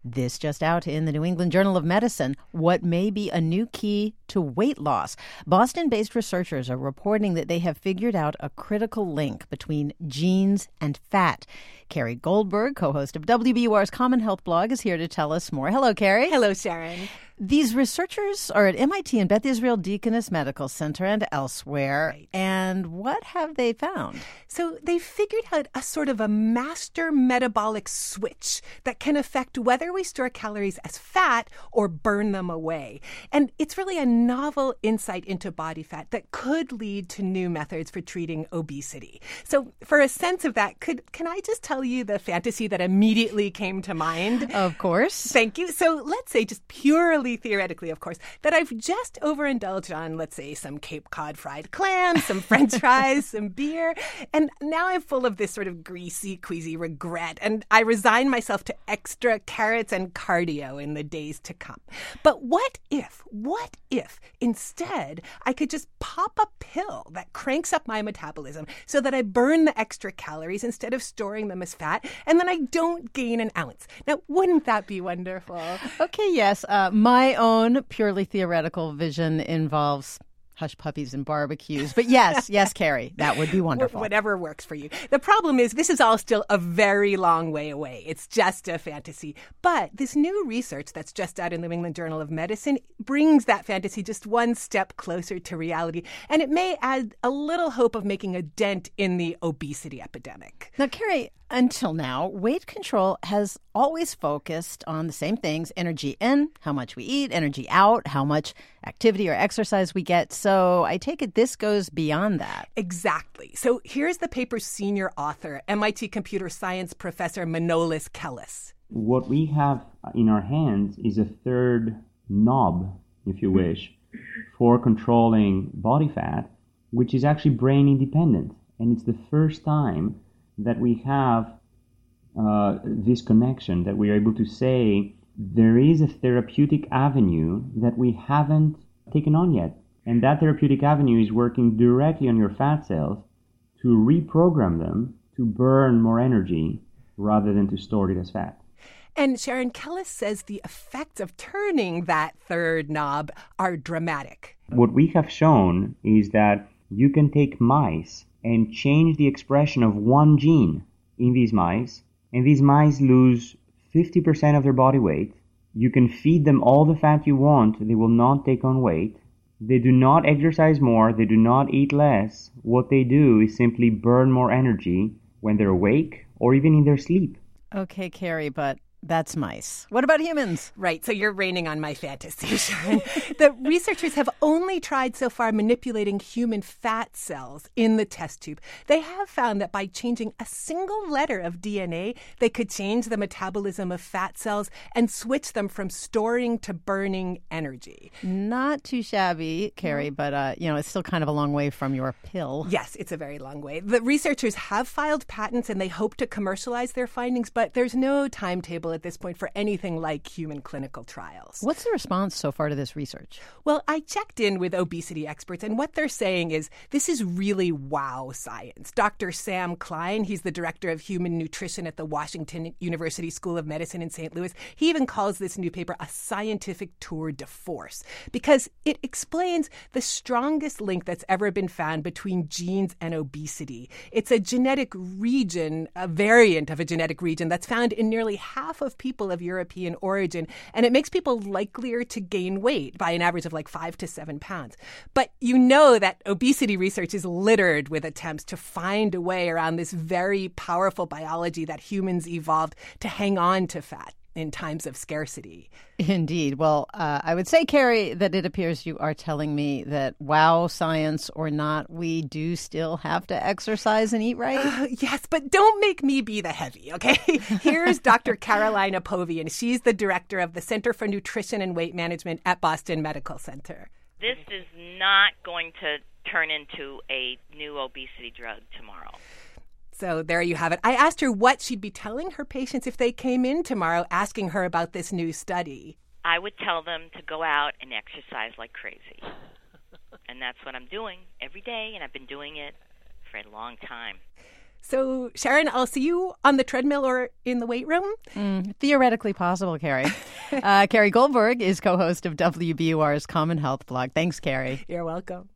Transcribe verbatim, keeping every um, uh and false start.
This just out in the New England Journal of Medicine, what may be a new key to weight loss. Boston-based researchers are reporting that they have figured out a critical link between genes and fat. Carrie Goldberg, co-host of W B U R's Common Health blog, is here to tell us more. Hello, Carrie. Hello, Sharon. These researchers are at M I T and Beth Israel Deaconess Medical Center and elsewhere. Right. And what have they found? So they figured out a sort of a master metabolic switch that can affect whether we store calories as fat or burn them away. And it's really a novel insight into body fat that could lead to new methods for treating obesity. So for a sense of that, could can I just tell you the fantasy that immediately came to mind? Of course. Thank you. So let's say, just purely theoretically, of course, that I've just overindulged on, let's say, some Cape Cod fried clams, some French fries, some beer, and now I'm full of this sort of greasy, queasy regret, and I resign myself to extra carrots and cardio in the days to come. But what if, what if instead I could just pop a pill that cranks up my metabolism so that I burn the extra calories instead of storing them as fat, and then I don't gain an ounce? Now, wouldn't that be wonderful? Okay, yes. Uh, my own purely theoretical vision involves hush puppies and barbecues. But yes, yes, Carrie, that would be wonderful. Whatever works for you. The problem is this is all still a very long way away. It's just a fantasy. But this new research that's just out in the New England Journal of Medicine brings that fantasy just one step closer to reality. And it may add a little hope of making a dent in the obesity epidemic. Now, Carrie, until now, weight control has always focused on the same things: energy in, how much we eat; energy out, how much activity or exercise we get. So I take it this goes beyond that. Exactly. So here's the paper's senior author, M I T computer science professor Manolis Kellis. What we have in our hands is a third knob, if you wish, for controlling body fat, which is actually brain independent. And it's the first time that we have uh, this connection, that we are able to say there is a therapeutic avenue that we haven't taken on yet. And that therapeutic avenue is working directly on your fat cells to reprogram them to burn more energy rather than to store it as fat. And Sharon, Kellis says the effects of turning that third knob are dramatic. What we have shown is that you can take mice and change the expression of one gene in these mice, and these mice lose fifty percent of their body weight. You can feed them all the fat you want. They will not take on weight. They do not exercise more. They do not eat less. What they do is simply burn more energy when they're awake or even in their sleep. Okay, Carrie, but that's mice. What about humans? Right, so you're raining on my fantasy, Sharon. The researchers have only tried so far manipulating human fat cells in the test tube. They have found that by changing a single letter of D N A, they could change the metabolism of fat cells and switch them from storing to burning energy. Not too shabby, Carrie, but uh, you know, it's still kind of a long way from your pill. Yes, it's a very long way. The researchers have filed patents and they hope to commercialize their findings, but there's no timetable at this point for anything like human clinical trials. What's the response so far to this research? Well, I checked in with obesity experts, and what they're saying is this is really wow science. Doctor Sam Klein, he's the director of human nutrition at the Washington University School of Medicine in Saint Louis, he even calls this new paper a scientific tour de force because it explains the strongest link that's ever been found between genes and obesity. It's a genetic region, a variant of a genetic region that's found in nearly half of people of European origin, and it makes people likelier to gain weight by an average of like five to seven pounds. But you know that obesity research is littered with attempts to find a way around this very powerful biology that humans evolved to hang on to fat in times of scarcity. Indeed. Well, uh, I would say, Carrie, that it appears you are telling me that, wow, science or not, we do still have to exercise and eat right? Uh, yes, but don't make me be the heavy, okay? Here's Doctor Caroline Apovian. She's the director of the Center for Nutrition and Weight Management at Boston Medical Center. This is not going to turn into a new obesity drug tomorrow. So there you have it. I asked her what she'd be telling her patients if they came in tomorrow asking her about this new study. I would tell them to go out and exercise like crazy. And that's what I'm doing every day, and I've been doing it for a long time. So, Sharon, I'll see you on the treadmill or in the weight room. Mm, theoretically possible, Carrie. uh, Carrie Goldberg is co-host of W B U R's Common Health blog. Thanks, Carrie. You're welcome.